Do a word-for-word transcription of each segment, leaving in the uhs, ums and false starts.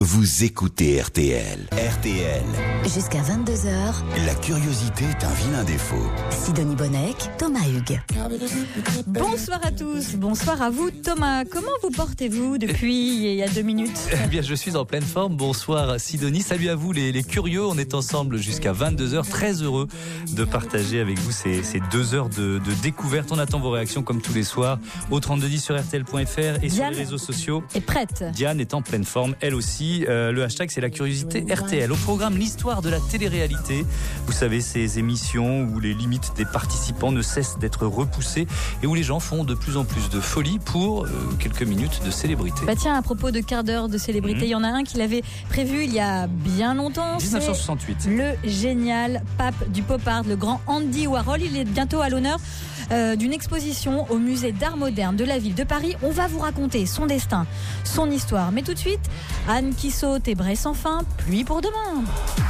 Vous écoutez R T L. R T L. Jusqu'à vingt-deux heures. La curiosité est un vilain défaut. Sidonie Bonnec, Thomas Hugues. Bonsoir à tous, bonsoir à vous Thomas. Comment vous portez-vous depuis il y a deux minutes? Eh bien, je suis en pleine forme. Bonsoir Sidonie. Salut à vous les, les curieux. On est ensemble jusqu'à vingt-deux heures. Très heureux de partager avec vous ces, ces deux heures de, de découverte. On attend vos réactions comme tous les soirs au trente-deux dix sur R T L point F R et Diane sur les réseaux sociaux. est prête. Diane est en pleine forme, elle aussi. Euh, le hashtag, c'est la curiosité R T L. Au programme, l'histoire de la télé-réalité. Vous savez, ces émissions où les limites des participants ne cessent d'être repoussées et où les gens font de plus en plus de folie pour euh, quelques minutes de célébrité. Bah tiens, à propos de quart d'heure de célébrité, il mmh. y en a un qui l'avait prévu il y a bien longtemps. dix-neuf cent soixante-huit. C'est le génial pape du pop art, le grand Andy Warhol. Il est bientôt à l'honneur euh, d'une exposition au musée d'art moderne de la ville de Paris. On va vous raconter son destin, son histoire. Mais tout de suite, Anne qui saute et braie sans fin, pluie pour demain.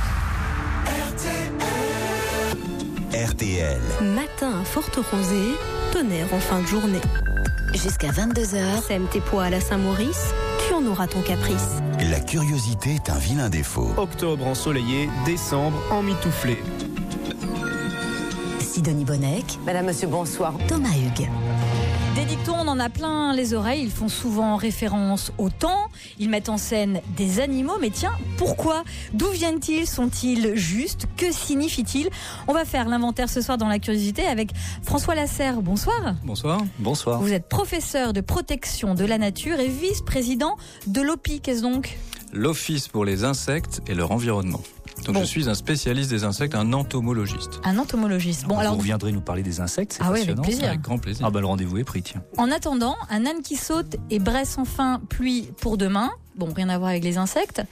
R T L. Matin forte rosée, tonnerre en fin de journée. Jusqu'à vingt-deux heures. Sème tes poils à Saint-Maurice, tu en auras ton caprice. La curiosité est un vilain défaut. Octobre ensoleillé, décembre emmitouflé. Sidonie Bonnec, Madame, Monsieur, bonsoir. Thomas Hugues. Des dictons, on en a plein les oreilles. Ils font souvent référence au temps. Ils mettent en scène des animaux. Mais tiens, pourquoi? D'où viennent-ils? Sont-ils justes? Que signifient-ils? On va faire l'inventaire ce soir dans la curiosité avec François Lasserre. Bonsoir. Bonsoir. Bonsoir. Vous êtes professeur de protection de la nature et vice-président de l'O P I. Qu'est-ce donc? L'Office pour les insectes et leur environnement. Donc bon. Je suis un spécialiste des insectes, un entomologiste. Un entomologiste. Bon, alors, alors vous viendrez nous parler des insectes, c'est ah passionnant. Oui, avec plaisir. Avec grand plaisir. Ah bah le rendez-vous est pris, tiens. En attendant, un âne qui saute et braie sans fin, pluie pour demain. Bon, rien à voir avec les insectes.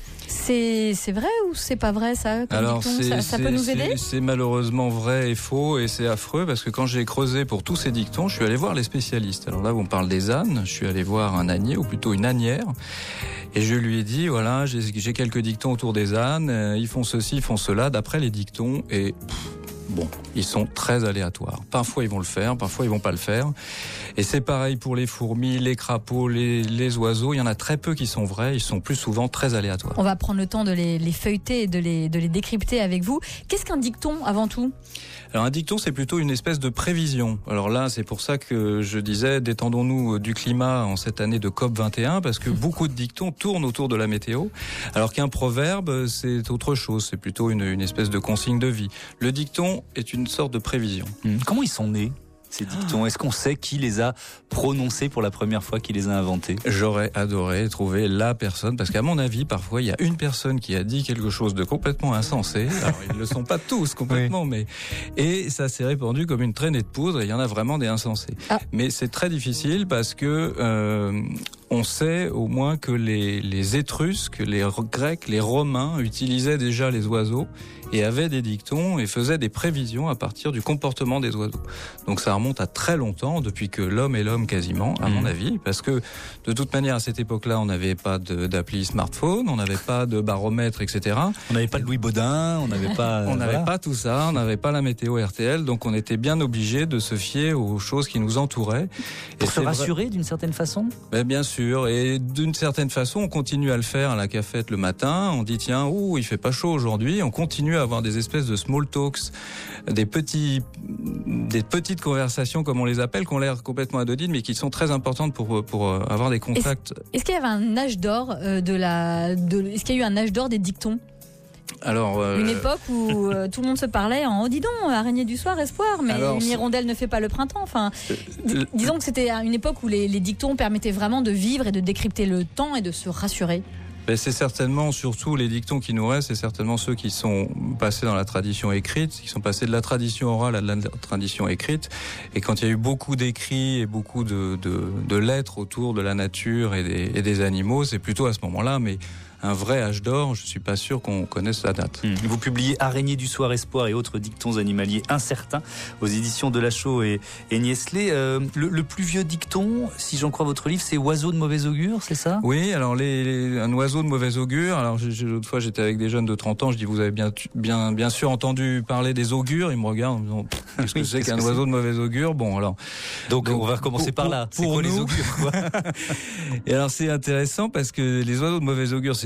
C'est, c'est vrai ou c'est pas vrai ça, comme Alors dicton, c'est, ça, ça peut nous aider? c'est, c'est malheureusement vrai et faux et c'est affreux parce que quand j'ai creusé pour tous ces dictons, je suis allé voir les spécialistes. Alors là, on parle des ânes, je suis allé voir un ânier ou plutôt une ânière et je lui ai dit voilà, j'ai, j'ai quelques dictons autour des ânes, euh, ils font ceci, ils font cela d'après les dictons et pff, bon, ils sont très aléatoires. Parfois ils vont le faire, parfois ils vont pas le faire. Et c'est pareil pour les fourmis, les crapauds, les, les oiseaux. Il y en a très peu qui sont vrais, ils sont plus souvent très aléatoires. On va prendre le temps de les, les feuilleter et de les, de les décrypter avec vous. Qu'est-ce qu'un dicton avant tout? Alors un dicton, c'est plutôt une espèce de prévision. Alors là, c'est pour ça que je disais, détendons-nous du climat en cette année de C O P vingt et un, parce que beaucoup de dictons tournent autour de la météo, alors qu'un proverbe, c'est autre chose. C'est plutôt une, une espèce de consigne de vie. Le dicton est une sorte de prévision. Mmh. Comment ils sont nés, ces dictons? Est-ce qu'on sait qui les a prononcés pour la première fois, qui les a inventés? J'aurais adoré trouver la personne, parce qu'à mon avis, parfois, il y a une personne qui a dit quelque chose de complètement insensé. Alors, ils ne le sont pas tous complètement, oui. mais et ça s'est répandu comme une traînée de poudre, et il y en a vraiment des insensés. Ah. Mais c'est très difficile parce que euh, on sait au moins que les, les Étrusques, les Grecs, les Romains utilisaient déjà les oiseaux et avaient des dictons et faisaient des prévisions à partir du comportement des oiseaux. Donc ça remonte à très longtemps, depuis que l'homme est l'homme quasiment, à mmh. mon avis, parce que de toute manière à cette époque-là, on n'avait pas de, d'appli smartphone, on n'avait pas de baromètre, et cetera. On n'avait pas de Louis Baudin, on n'avait pas... on n'avait voilà. pas tout ça, on n'avait pas la météo R T L, donc on était bien obligé de se fier aux choses qui nous entouraient. Pour et se rassurer vrai... d'une certaine façon? Ben, bien sûr, et d'une certaine façon, on continue à le faire à la cafette le matin, on dit tiens, ouh, il fait pas chaud aujourd'hui, on continue à avoir des espèces de small talks, des petits, des petites conversations comme on les appelle, qui ont l'air complètement anodines, mais qui sont très importantes pour pour avoir des contacts. Est-ce, est-ce qu'il y avait un âge d'or euh, de la, de, est-ce qu'il y a eu un âge d'or des dictons? Alors, euh... une époque où euh, tout le monde se parlait en oh, dis donc, araignée du soir, espoir, mais Alors, une hirondelle ne fait pas le printemps. Enfin, d- disons que c'était une époque où les, les dictons permettaient vraiment de vivre et de décrypter le temps et de se rassurer. Ben c'est certainement, surtout les dictons qui nous restent, c'est certainement ceux qui sont passés dans la tradition écrite, qui sont passés de la tradition orale à de la tradition écrite. Et quand il y a eu beaucoup d'écrits et beaucoup de, de, de lettres autour de la nature et des, et des animaux, c'est plutôt à ce moment-là, mais un vrai âge d'or, je suis pas sûr qu'on connaisse la date. Mmh. Vous publiez Araignée du soir, espoir et autres dictons animaliers incertains aux éditions Delachaux et, et Niestlé. Euh, le, le plus vieux dicton, si j'en crois votre livre, c'est oiseau de mauvais augure, c'est ça? Oui, alors les, les, un oiseau de mauvais augure. Alors j'ai, l'autre fois, j'étais avec des jeunes de trente ans, je dis vous avez bien, bien, bien sûr entendu parler des augures. Ils me regardent en me disant qu'est-ce que oui, c'est qu'est-ce qu'un que oiseau c'est? De mauvais augure? Bon, alors. Donc, donc on va recommencer pour, par là. Pour, c'est quoi nous, les augures, quoi? Et alors c'est intéressant parce que les oiseaux de mauvais augure, c'est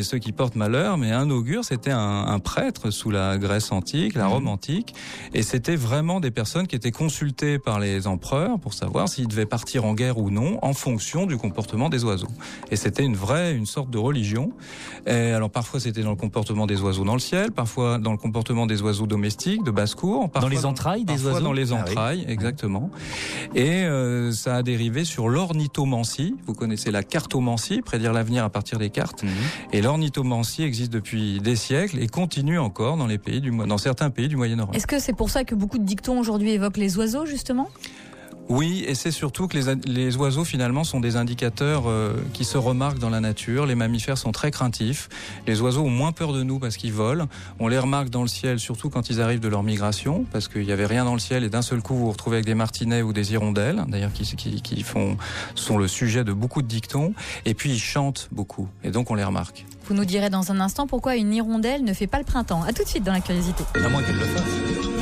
ceux qui portent malheur, mais un augure, c'était un, un prêtre sous la Grèce antique, la Rome antique, et c'était vraiment des personnes qui étaient consultées par les empereurs pour savoir s'ils devaient partir en guerre ou non, en fonction du comportement des oiseaux. Et c'était une vraie, une sorte de religion. Et alors parfois c'était dans le comportement des oiseaux dans le ciel, parfois dans le comportement des oiseaux domestiques, de basse-cour. Dans les entrailles des oiseaux. Dans les ah, entrailles, oui. exactement. Et euh, ça a dérivé sur l'ornithomancie. Vous connaissez la cartomancie, prédire l'avenir à partir des cartes. Mmh. Et l'ornithomancie existe depuis des siècles et continue encore dans les pays du, dans certains pays du Moyen-Orient. Est-ce que c'est pour ça que beaucoup de dictons aujourd'hui évoquent les oiseaux, justement ? Oui, et c'est surtout que les, les oiseaux finalement sont des indicateurs euh, qui se remarquent dans la nature. Les mammifères sont très craintifs. Les oiseaux ont moins peur de nous parce qu'ils volent. On les remarque dans le ciel, surtout quand ils arrivent de leur migration, parce qu'il n'y avait rien dans le ciel et d'un seul coup vous vous retrouvez avec des martinets ou des hirondelles, d'ailleurs qui, qui, qui font, sont le sujet de beaucoup de dictons. Et puis ils chantent beaucoup, et donc on les remarque. Vous nous direz dans un instant pourquoi une hirondelle ne fait pas le printemps. À tout de suite dans la curiosité. À moins qu'elle le fasse.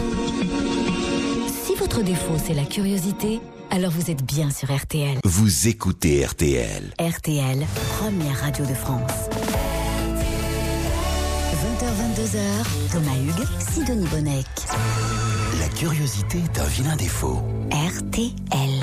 Votre défaut, c'est la curiosité, alors vous êtes bien sur R T L. Vous écoutez R T L. R T L, première radio de France. vingt heures vingt-deux heures, Thomas Hugues, Sidonie Bonnec. La curiosité est un vilain défaut. R T L.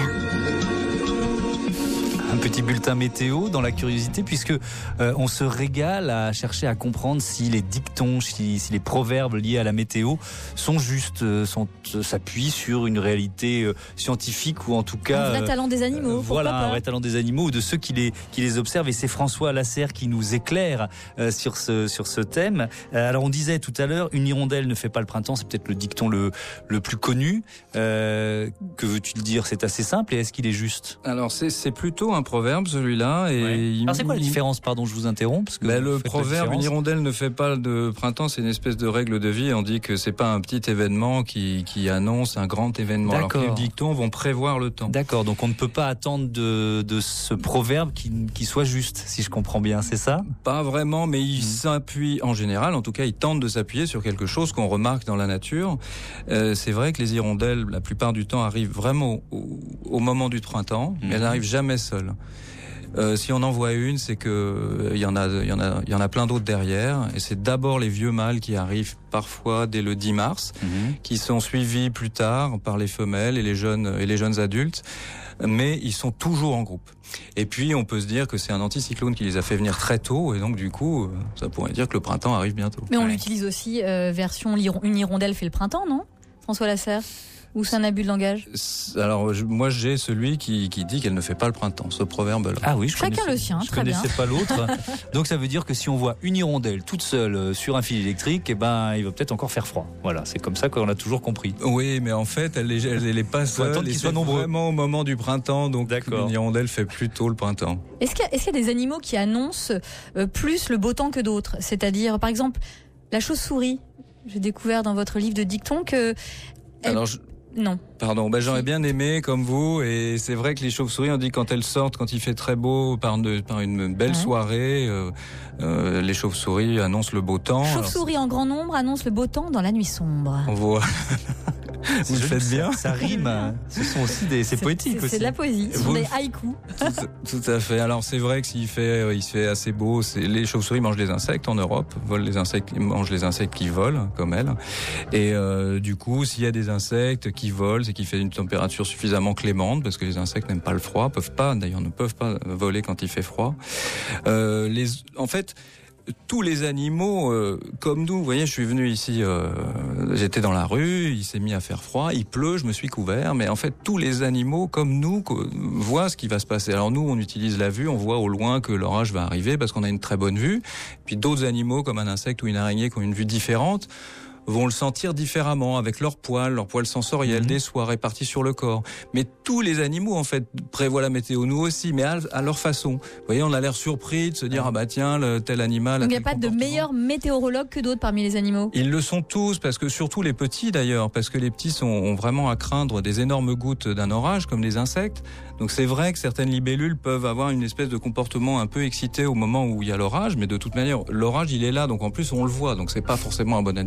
Un petit bulletin météo dans la curiosité, puisque euh, on se régale à chercher à comprendre si les dictons, si, si les proverbes liés à la météo sont justes, euh, sont, euh, s'appuient sur une réalité euh, scientifique ou en tout cas... Un vrai euh, talent des animaux, euh, Voilà, pas. un vrai talent des animaux ou de ceux qui les, qui les observent. Et c'est François Lasserre qui nous éclaire euh, sur, ce, sur ce thème. Euh, alors on disait tout à l'heure, une hirondelle ne fait pas le printemps, c'est peut-être le dicton le, le plus connu. Euh, que veux-tu le dire ? C'est assez simple, et est-ce qu'il est juste ? Alors c'est, c'est plutôt un proverbe celui-là. Et ouais. il... Alors c'est quoi la différence ? Pardon, je vous interromps. Parce que bah, le proverbe, une hirondelle ne fait pas de printemps, c'est une espèce de règle de vie. On dit que c'est pas un petit événement qui, qui annonce un grand événement. D'accord. Alors que les dictons vont prévoir le temps. D'accord, donc on ne peut pas attendre de, de ce proverbe qui, qui soit juste, si je comprends bien, c'est ça ? Pas vraiment, mais il mmh. s'appuie, en général, en tout cas, il tente de s'appuyer sur quelque chose qu'on remarque dans la nature. Euh, c'est vrai que les hirondelles, la plupart du temps, arrivent vraiment au, au moment du printemps, mmh. mais elles n'arrivent jamais seules. Euh, si on en voit une, c'est que il y en a, il y en a, il y en a plein d'autres derrière. Et c'est d'abord les vieux mâles qui arrivent parfois dès le dix mars, mmh. qui sont suivis plus tard par les femelles et les jeunes et les jeunes adultes. Mais ils sont toujours en groupe. Et puis on peut se dire que c'est un anticyclone qui les a fait venir très tôt, et donc du coup, ça pourrait dire que le printemps arrive bientôt. Mais on ouais. l'utilise aussi euh, version une hirondelle fait le printemps, non ? François Lasserre ? Ou c'est un abus de langage ? Alors je, moi j'ai celui qui, qui dit qu'elle ne fait pas le printemps, ce proverbe-là. Ah oui, je Chacun connaissais, le sien, je très bien. connaissais pas l'autre. Donc ça veut dire que si on voit une hirondelle toute seule sur un fil électrique, eh ben il va peut-être encore faire froid. Voilà, c'est comme ça qu'on a toujours compris. Oui, mais en fait elle est, elle est pas seule. Qu'ils soient nombreux. Vraiment au moment du printemps, donc D'accord. Une hirondelle fait plutôt le printemps. Est-ce qu'il y a, est-ce qu'il y a des animaux qui annoncent euh, plus le beau temps que d'autres ? C'est-à-dire, par exemple, la chauve-souris. J'ai découvert dans votre livre de dictons que... Elle... Alors je... Non. Pardon, ben j'aurais bien aimé comme vous, et c'est vrai que les chauves-souris, on dit quand elles sortent, quand il fait très beau, par une, par une belle ouais. soirée, euh, euh, les chauves-souris annoncent le beau temps. Chauves-souris en grand nombre annoncent le beau temps dans la nuit sombre. On voit. Vous le faites bien. Ça, ça rime. Ce sont aussi des, c'est, c'est poétique c'est, aussi. C'est de la poésie. Ce sont des haïkus. Tout, tout à fait. Alors c'est vrai que s'il fait, il fait assez beau, c'est, les chauves-souris mangent les insectes en Europe, volent les insectes, mangent les insectes qui volent, comme elles. Et euh, du coup, s'il y a des insectes qui volent, c'est qu'il fait une température suffisamment clémente, parce que les insectes n'aiment pas le froid, peuvent pas, d'ailleurs, ne peuvent pas voler quand il fait froid. Euh, les, en fait. Tous les animaux, euh, comme nous, vous voyez, je suis venu ici, euh, j'étais dans la rue, il s'est mis à faire froid, il pleut, je me suis couvert, mais en fait, tous les animaux, comme nous, voient ce qui va se passer. Alors nous, on utilise la vue, on voit au loin que l'orage va arriver parce qu'on a une très bonne vue. Puis d'autres animaux, comme un insecte ou une araignée, qui ont une vue différente, vont le sentir différemment, avec leurs poils, leurs poils sensoriels, mmh. des soies répartis sur le corps. Mais tous les animaux, en fait, prévoient la météo, nous aussi, mais à, à leur façon. Vous voyez, on a l'air surpris de se dire, ah bah tiens, le, tel animal... Donc il n'y a pas de meilleurs météorologues que d'autres parmi les animaux ? Ils le sont tous, parce que surtout les petits d'ailleurs, parce que les petits sont, ont vraiment à craindre des énormes gouttes d'un orage, comme les insectes. Donc c'est vrai que certaines libellules peuvent avoir une espèce de comportement un peu excité au moment où il y a l'orage, mais de toute manière, l'orage, il est là, donc en plus on le voit, donc c'est pas forcément un bon indicateur,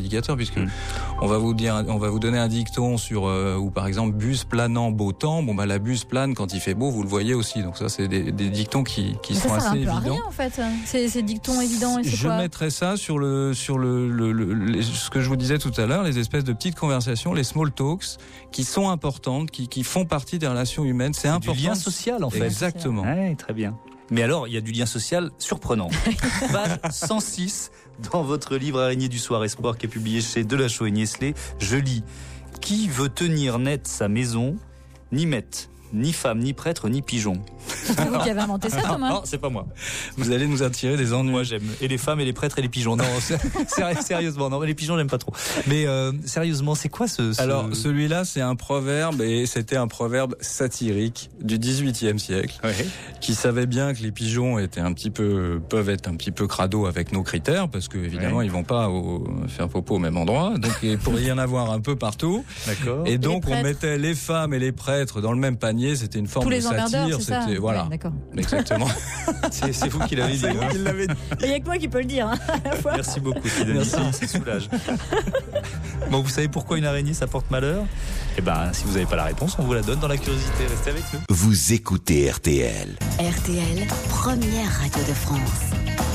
puisque mmh. on va vous dire, on va vous donner un dicton sur euh, où par exemple bus planant beau temps. Bon bah la bus plane quand il fait beau, vous le voyez aussi. Donc ça c'est des, des dictons qui, qui sont ça, assez un peu évidents. À rien, en fait. C'est ces dictons évidents. Et c'est je quoi mettrais ça sur le sur le, le, le, le ce que je vous disais tout à l'heure, les espèces de petites conversations, les small talks, qui sont importantes, qui, qui font partie des relations humaines. C'est, c'est important. Du lien social en fait. Exactement. Ouais, très bien. Mais alors, il y a du lien social surprenant. Page cent six dans votre livre Araignée du soir espoir qui est publié chez Delachaux et Niestlé. Je lis: qui veut tenir net sa maison, ni maître, ni femme, ni prêtre, ni pigeon. C'est vous qui avez inventé ça, Thomas? Non, c'est pas moi. Vous allez nous attirer des ennuis. Moi, j'aime. Et les femmes, et les prêtres, et les pigeons. Non, sérieusement, non, les pigeons, j'aime pas trop. Mais euh, sérieusement, c'est quoi ce, ce... Alors, celui-là, c'est un proverbe, et c'était un proverbe satirique du dix-huitième siècle, ouais. qui savait bien que les pigeons étaient un petit peu, peuvent être un petit peu crado avec nos critères, parce que évidemment, ouais. ils vont pas au, faire popo au même endroit. Donc, il pourrait y en avoir un peu partout. D'accord. Et donc, on mettait les femmes et les prêtres dans le même panier. C'était une forme Tous de les satire. C'était, ouais, voilà. d'accord. Exactement. c'est, c'est vous qui l'avez dit. Hein. Qui l'avez dit. Il n'y a que moi qui peux le dire. Hein, à la fois. Merci beaucoup, Sidonie. Ça, ça soulage. Bon, vous savez pourquoi une araignée, ça porte malheur? Eh ben, si vous n'avez pas la réponse, on vous la donne dans la curiosité. Restez avec nous. Vous écoutez R T L. R T L, première radio de France.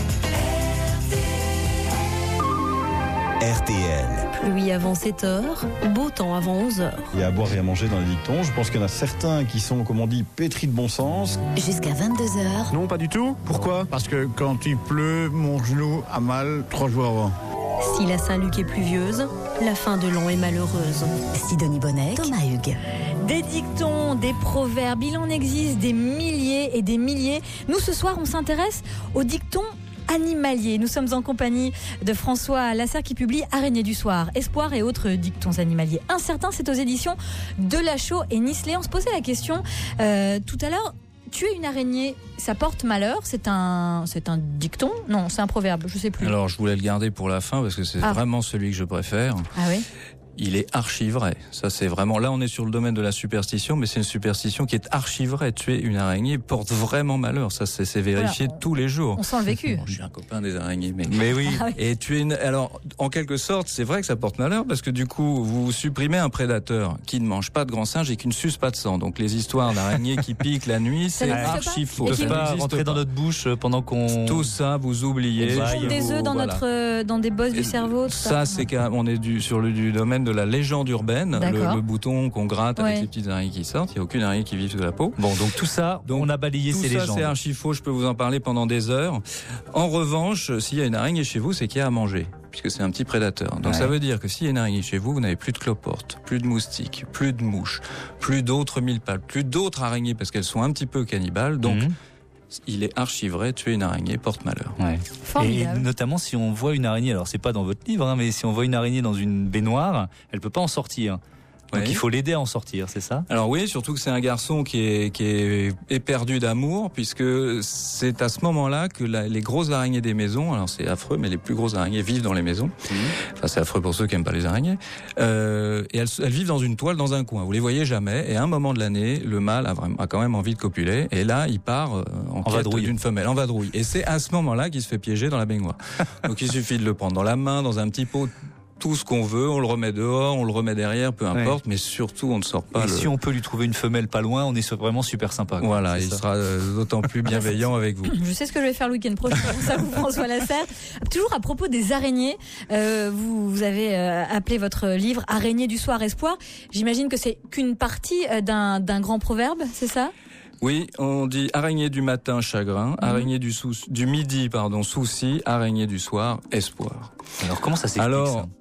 R T L. Pluie avant sept heures, beau temps avant onze heures. Il y a à boire et à manger dans les dictons. Je pense qu'il y en a certains qui sont, comme on dit, pétris de bon sens. Jusqu'à vingt-deux heures. Non, pas du tout. Pourquoi? Parce que quand il pleut, mon genou a mal trois jours avant. Si la Saint-Luc est pluvieuse, la fin de l'an est malheureuse. Sidonie Bonnet, Thomas Hugues. Des dictons, des proverbes, il en existe des milliers et des milliers. Nous, ce soir, on s'intéresse aux dictons animaliers. Nous sommes en compagnie de François Lasserre qui publie Araignée du soir, espoir et autres dictons animaliers. Un certain, c'est aux éditions Delachaux et Niestlé. On se posait la question euh, tout à l'heure. Tuer une araignée, ça porte malheur. C'est un, c'est un dicton? Non, c'est un proverbe. Je sais plus. Alors, je voulais le garder pour la fin parce que c'est ah. vraiment celui que je préfère. Ah oui. Il est archi vrai. Ça, c'est vraiment, là, on est sur le domaine de la superstition, mais c'est une superstition qui est archi vraie. Tuer une araignée porte vraiment malheur. Ça, c'est, c'est vérifié voilà, on, tous les jours. On sent le vécu. Bon, je suis un copain des araignées, mais. Mais oui. Ah oui. Et tuer une, alors, en quelque sorte, c'est vrai que ça porte malheur parce que du coup, vous supprimez un prédateur qui ne mange pas de grands singes et qui ne suce pas de sang. Donc, les histoires d'araignées qui piquent la nuit, c'est archi faux. Ça ne peut pas rentrer dans notre bouche pendant qu'on. Tout ça, vous oubliez. Et qui font des œufs dans voilà. notre, dans des bosses du cerveau. Tout ça, ça, c'est qu'on est du, sur le du domaine de la légende urbaine. Le, le bouton qu'on gratte ouais. avec les petites araignées qui sortent. Il n'y a aucune araignée qui vit sous la peau. Bon, donc tout ça, donc, on a balayé ces légendes. Tout ça, c'est archi faux. Je peux vous en parler pendant des heures. En revanche, s'il y a une araignée chez vous, c'est qu'il y a à manger, puisque c'est un petit prédateur. Donc ouais. ça veut dire que s'il y a une araignée chez vous, vous n'avez plus de cloportes, plus de moustiques, plus de mouches, plus d'autres mille-pattes, plus d'autres araignées, parce qu'elles sont un petit peu cannibales. Donc, mmh. il est archi vrai, tuer une araignée porte malheur. Ouais. Et notamment si on voit une araignée, alors c'est pas dans votre livre, hein, mais si on voit une araignée dans une baignoire, elle peut pas en sortir. Donc ouais. il faut l'aider à en sortir, c'est ça? Alors oui, surtout que c'est un garçon qui est, qui est éperdu d'amour, puisque c'est à ce moment-là que la, les grosses araignées des maisons, alors c'est affreux, mais les plus grosses araignées vivent dans les maisons. Mmh. Enfin, c'est affreux pour ceux qui aiment pas les araignées. Euh, et elles, elles vivent dans une toile, dans un coin. Vous les voyez jamais. Et à un moment de l'année, le mâle a, vraiment, a quand même envie de copuler. Et là, il part euh, en, en quête d'une femelle, en vadrouille. Et c'est à ce moment-là qu'il se fait piéger dans la baignoire. Donc il suffit de le prendre dans la main, dans un petit pot. Tout ce qu'on veut, on le remet dehors, on le remet derrière, peu importe, ouais. mais surtout on ne sort pas. Et le... si on peut lui trouver une femelle pas loin, on est vraiment super sympa. Quoi. Voilà, il ça. sera euh, d'autant plus bienveillant avec vous. Je sais ce que je vais faire le week-end prochain, ça vous François Lasserre. Toujours à propos des araignées, euh, vous, vous avez euh, appelé votre livre Araignée du soir espoir. J'imagine que c'est qu'une partie d'un, d'un grand proverbe, c'est ça? Oui, on dit araignée du matin, chagrin, mmh. araignée du, sou- du midi, pardon, souci, araignée du soir, espoir. Alors comment ça s'explique Alors, ça?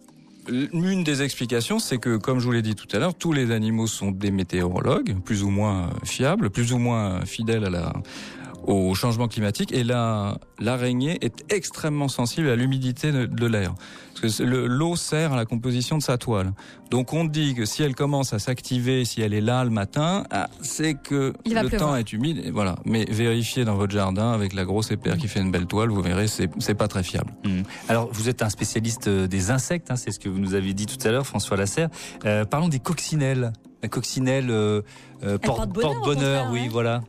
Une des explications, c'est que, comme je vous l'ai dit tout à l'heure, tous les animaux sont des météorologues, plus ou moins fiables, plus ou moins fidèles à la, au changement climatique. Et là, l'araignée est extrêmement sensible à l'humidité de, de l'air. Parce que le, l'eau sert à la composition de sa toile. Donc on dit que si elle commence à s'activer, si elle est là le matin, ah, c'est que le pleuvoir. Temps est humide. Et voilà. Mais vérifiez dans votre jardin avec la grosse épère qui fait une belle toile, vous verrez, c'est, c'est pas très fiable. Mmh. Alors vous êtes un spécialiste des insectes, hein, c'est ce que vous nous avez dit tout à l'heure, François Lasserre. Euh, parlons des coccinelles. La coccinelle euh, euh, porte, porte bonheur, porte bonheur oui, ouais. voilà.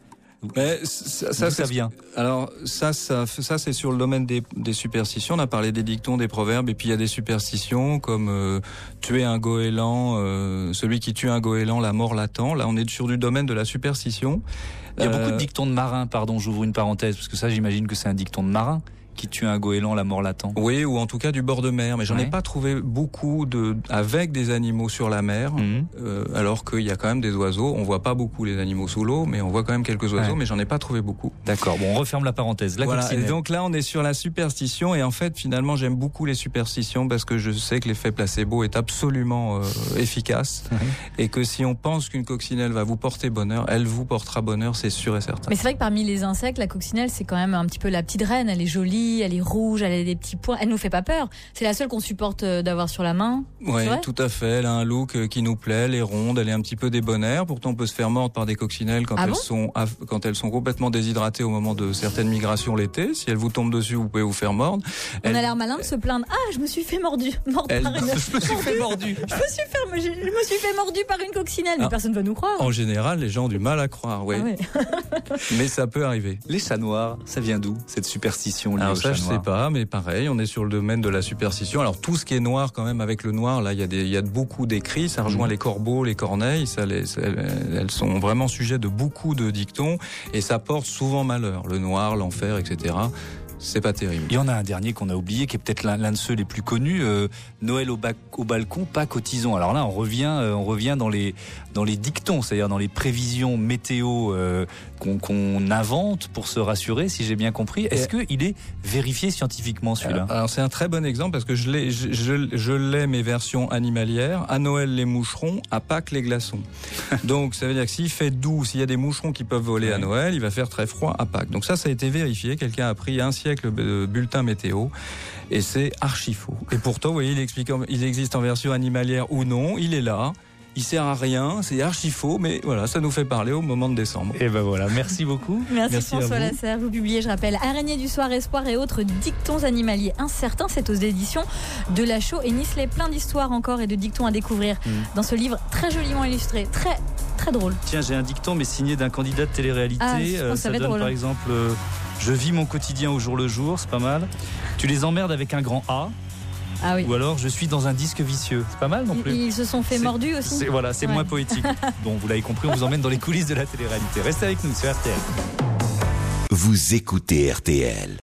Mais ça, ça, ça vient. Alors ça, ça, ça c'est sur le domaine des, des superstitions. On a parlé des dictons, des proverbes, et puis il y a des superstitions comme euh, tuer un goéland, euh, celui qui tue un goéland, la mort l'attend. Là, on est sur du domaine de la superstition. Il y a euh, beaucoup de dictons de marins, pardon, j'ouvre une parenthèse, parce que ça, j'imagine que c'est un dicton de marin. Qui tue un goéland, la mort l'attend. Oui, ou en tout cas du bord de mer. Mais j'en ouais. ai pas trouvé beaucoup de avec des animaux sur la mer, mmh. euh, alors qu'il y a quand même des oiseaux. On voit pas beaucoup les animaux sous l'eau, mais on voit quand même quelques oiseaux. Ouais. Mais j'en ai pas trouvé beaucoup. D'accord. Bon, on referme la parenthèse. La voilà. coccinelle. Et donc là, on est sur la superstition. Et en fait, finalement, j'aime beaucoup les superstitions parce que je sais que l'effet placebo est absolument euh, efficace mmh. et que si on pense qu'une coccinelle va vous porter bonheur, elle vous portera bonheur, c'est sûr et certain. Mais c'est vrai que parmi les insectes, la coccinelle, c'est quand même un petit peu la petite reine. Elle est jolie, elle est rouge, elle a des petits points. Elle nous fait pas peur. C'est la seule qu'on supporte d'avoir sur la main. Oui, tout à fait. Elle a un look qui nous plaît. Elle est ronde, elle est un petit peu débonnaire. Pourtant, on peut se faire mordre par des coccinelles quand ah elles bon sont quand elles sont complètement déshydratées au moment de certaines migrations l'été. Si elles vous tombent dessus, vous pouvez vous faire mordre. On elle... a l'air malin de se plaindre. Ah, je me suis fait mordu. Mordre elle... par une... Je me suis fait mordu. Je me suis fait, je me suis fait mordu par une coccinelle. Mais ah. personne va nous croire. En général, les gens ont du mal à croire, oui. Ah ouais. Mais ça peut arriver. Les chats noirs, ça vient d'où cette superstition liée Alors aux ça, chats je noirs? sais pas, mais pareil, on est sur le domaine de la superstition. Alors tout ce qui est noir, quand même, avec le noir, là, il y a des, il y a beaucoup d'écrits. Ça rejoint mmh. les corbeaux, les corneilles. Ça, les, ça, elles sont vraiment sujets de beaucoup de dictons et ça porte souvent malheur. Le noir, l'enfer, et cetera. C'est pas terrible. Il y en a un dernier qu'on a oublié, qui est peut-être l'un, l'un de ceux les plus connus. Euh, Noël au, bac, au balcon, Pâques au tison. Alors là, on revient, euh, on revient dans les dans les dictons, c'est-à-dire dans les prévisions météo euh, qu'on, qu'on invente pour se rassurer, si j'ai bien compris. Est-ce que il est vérifié scientifiquement celui-là ? Alors c'est un très bon exemple parce que je l'ai, je, je, je l'ai mes versions animalières. À Noël les moucherons, à Pâques les glaçons. Donc ça veut dire que s'il fait doux, s'il y a des moucherons qui peuvent voler ouais. à Noël, il va faire très froid à Pâques. Donc ça, ça a été vérifié. Quelqu'un a pris un siècle de bulletin météo et c'est archi faux. Et pourtant, vous voyez, il explique, il existe en version animalière ou non. Il est là. Il sert à rien, c'est archi faux, mais voilà, ça nous fait parler au moment de décembre. Et ben voilà, merci beaucoup. Merci, merci François Lasserre. Vous publiez, je rappelle, Araignée du soir, espoir et autres dictons animaliers incertains. C'est aux éditions de Lachaud et Nicelet. Plein d'histoires encore et de dictons à découvrir mmh. dans ce livre très joliment illustré, très très drôle. Tiens, j'ai un dicton mais signé d'un candidat de télé-réalité. Ah, euh, ça, ça donne drôle. Par exemple, euh, je vis mon quotidien au jour le jour, c'est pas mal. Tu les emmerdes avec un grand A. Ah oui. Ou alors je suis dans un disque vicieux. C'est pas mal non plus. Ils se sont fait c'est, mordus aussi. C'est, voilà, c'est ouais. moins poétique. Bon, vous l'avez compris, on vous emmène dans les coulisses de la télé-réalité. Restez avec nous sur R T L. Vous écoutez R T L.